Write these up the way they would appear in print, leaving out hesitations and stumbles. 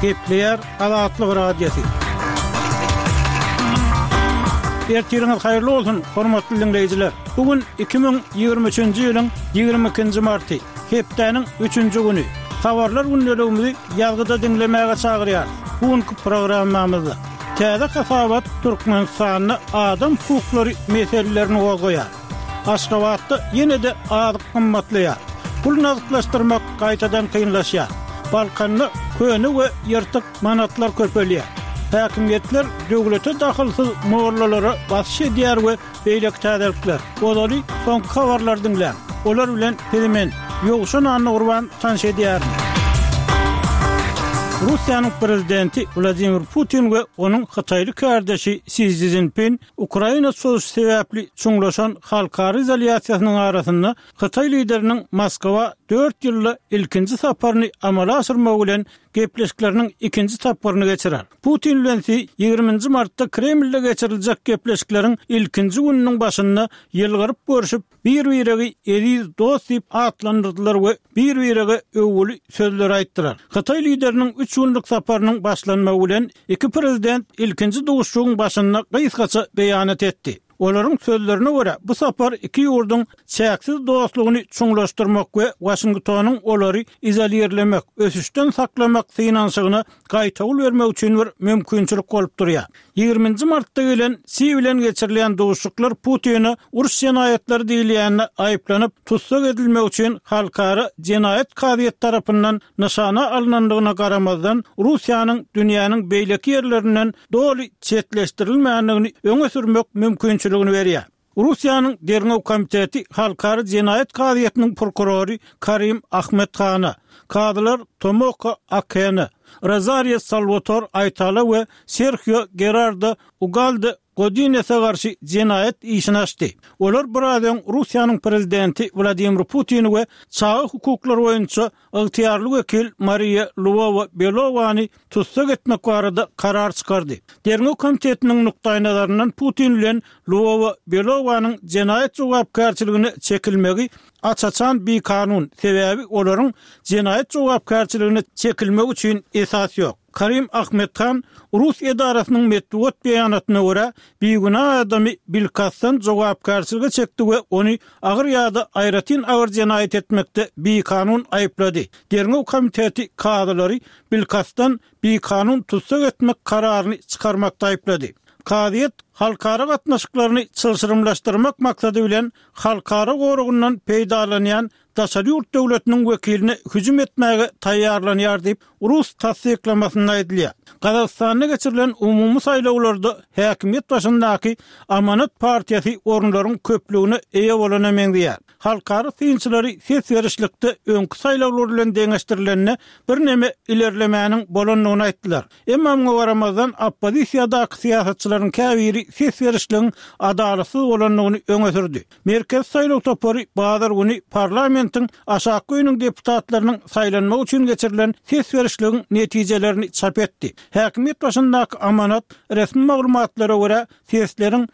Gepleyer Azatlyk Radiosu. Ertiriniz hayırlı olsun, hormatly dinleyijiler. Bugün 2023-nji ýylyň 22-nji marty, hepdeň 3-nji güni. Habarlar gündeligimizi ýalgyda dinlemäge çagyrýar. Bugünkü programmamyzda täze kafabat Türkmenistanyny adam hukuklary meselelerini goýar. Aşgabatda ýene-de adyk gymmatlaýar. Pul nazyklaşdyrmak gaýtadan kynlaşýar. Balkanyny köni we ýyrtyk manatlar köpelýär. Häkimetler döwlete dahylsyz morlalara basyş edýär we beýlek täzelikler. Olary soňky habarlar dinlän. Olar bilen hemen ýogşan anny urban tanış edýär. Russiýanyň prezidenti Vladimir Putin we onuň Hytaýly kardeşi Xi Jinping Ukraina soğuşy sebäpli çuňlaşan halkary izolýasiýasynyň arasynda Hytaý lideriniň Moskwa 4 ýylly ilkinji saparyny amala aşyrmak bilen gepleşikleriniň ikinji taparyny geçirer. Putin bilen 20 martda Kremlde geçiriljek gepleşikleriň ilkinji gününiň başynda ýylgyryp görüşip bir-birigi eriz dost diýip atlandyrdylar we bir-birige öwgüli sözler aýtdylar. Hytaý lideriniň 3 günlük saparynyň başlanmagy bilen iki prezident ilkinji duguşygyň başynda gysgaça beýanat etdi. Olaryň sözlerine görä, bu sapar iki ýurduň çäksiz dostlugyny çuňlaşdyrmak we Washingtonyň olary izolýerlemek, ösüşden saklamak synanşygyna gaýtagyl bermek üçin bir mümkinçilik bolup durýar. 20 martda gelen Xi bilen geçirilen duguşyklar Putin'i uruş jenaýetleri diýilýänine aýyplanyp tutsak edilmek üçin halkara jenaýet kadyet tarapyndan nyşana alynandygyna garamazdan Russiýanyň dünýäniň beýleki ýerlerinden doly çetleşdirilmänligini öňe sürmek mümkinçiligini berýär. Russiýanyň Dernew komiteti halkary jenaýet kadyetiniň prokurory Karim Ahmedkhana, kadylar Tomoko Akeny, Rosario Salvatore Aytala we Sergio Gerardo Ugalde Godinese garşy jenaýet işini açdy. Olar buradan Russiýanyň prezidenti Vladimir Putin we çağı hukuklar boýunça ygtyýarly wekil Maria Lvova-Belovany tutsak etmek barada karar çykardy. Dernew komitetiniň nukdaý nazaryndan Putin bilen Lvova-Belovanyň jenaýet jogapkarçylygyny çekilmegi açaçan bir kanun sebäbi olaryň jenaýet jogapkarçylygyny çekilmek üçin esas ýok. Karim Ahmedkhan Rus edarasynyň metbuat beýanatyna görä bir günah adamy bilkasdan jogapkarçylyga çekdi we ony agyr ýa-da aýratyn agyr jenaýet etmekde bir kanun aýyplady. Dernew komiteti kadylary bilkasdan bir kanun tutsak etmek kararyny çykarmakda aýyplady. Kadyet halkara gatnaşyklaryny çylşyrymlaşdyrmak maksady bilen halkara gorugundan peýdalanýan daşary ýurt döwletiniň wekiline hüjüm etmäge taýýarlanýar diýip Rus tasdiklamasyna aýdylýar. Gazakstanda geçirilen umumy saýlawlarda häkimet başyndaky Amanat partiýasy orunlaryň köpligine eýe bolanamaýan diýär. Halkara synçylary ses berişlikde öňkü saýlawlar bilen deňeşdirilenine bir neme ilerlemäniň bolanmagyny aýtdylar. Emma muňa garamazdan oppozisiýadaky siýasatçylaryň käbiri ses berişligiň adalatsy bolanmagyny öňe sürdi. Merkez saýlaw topary bazar güni parlamentiň aşağı öňüň deputatlarynyň saýlanmagy üçin geçirilen ses berişligiň netijelerini çap etdi. Häkimet başyndaky Amanat resmi maglumatlara görä sesleriň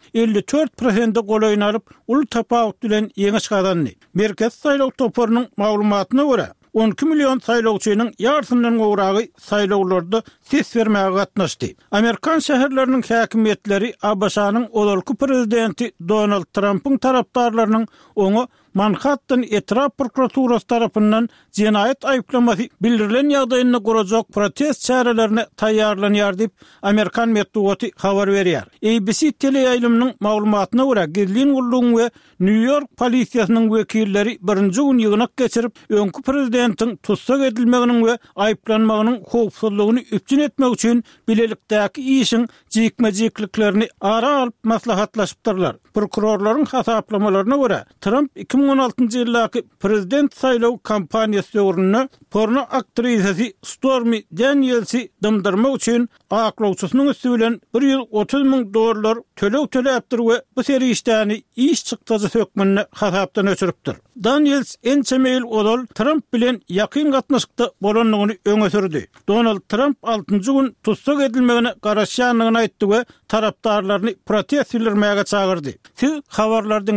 54% golaýyny alyp ul tapawut bilen ýeňiş gazandy. Merkez saýlaw toparynyň maglumatyna görä 12 milyon saýlawçynyň ýarsynyň gowragy saýlawlarda ses bermäge gatnaşdy. Amerikan şäherleriniň häkimetleri ABŞ-nyň olalky prezidenti Donald Trump'yň tarapdarlarynyň oňa Manhattan etraf prokuraturasy tarapyndan jenaýet aýyplamasy bildirilen ýagdaýyna gurajak protest çärelerini taýýarlanýar diýip Amerikan metbuaty habar berýär. ABC teleýaýlymynyň maglumatyna görä Gizlin Gulluň we New York polisiýasynyň wekilleri birinji gün ýygnak geçirip öňkü prezidentiň tutsak edilmeginiň we aýyplanmagynyň howpsuzlygyny üpjün etmek üçin bilelikdäki işiň jikme-jikliklerini ara alyp maslahatlaşypdyrlar. Prokurorlaryň hasaplamalarına görä Trump 2016-njy ýyllaky prezident saýlaw kampaniýasy döwründe porno aktrisasy Stormy Daniels'i dymdyrmak üçin aklawçysynyň üstü bilen $130,000 töleýäpdir we bu seri işdäni iş çykdyjy sökmenine hasapdan öçüripdir. Daniels ençemeýil olal Trump bilen ýakyn gatnaşykda bolanlygyny öňe sürdi. Donald Trump 6-njy gün tutsak edilmegine garaşýanlygyny aýtdy we tarapdarlaryny protest bildirmäge çagyrdy. Siz habarlardan